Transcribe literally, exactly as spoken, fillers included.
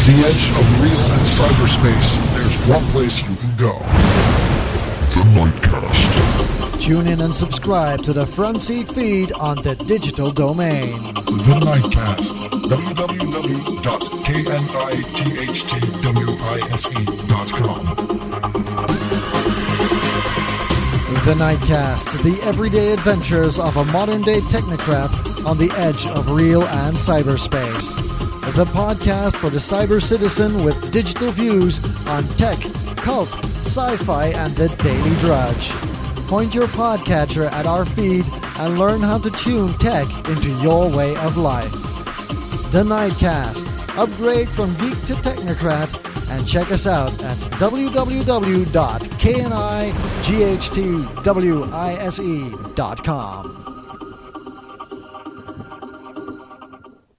the edge of real and cyberspace, there's one place you can go. The Nightcast. Tune in and subscribe to the Front Seat feed on the digital domain. The Nightcast. w w w dot k n i g h t w i s e dot com. The Nightcast, the everyday adventures of a modern-day technocrat on the edge of real and cyberspace. The podcast for the cyber citizen with digital views on tech, cult, sci-fi, and the daily drudge. Point your podcatcher at our feed and learn how to tune tech into your way of life. The Nightcast. Upgrade from geek to technocrat and check us out at w w w dot k n i g h t w i s e dot com.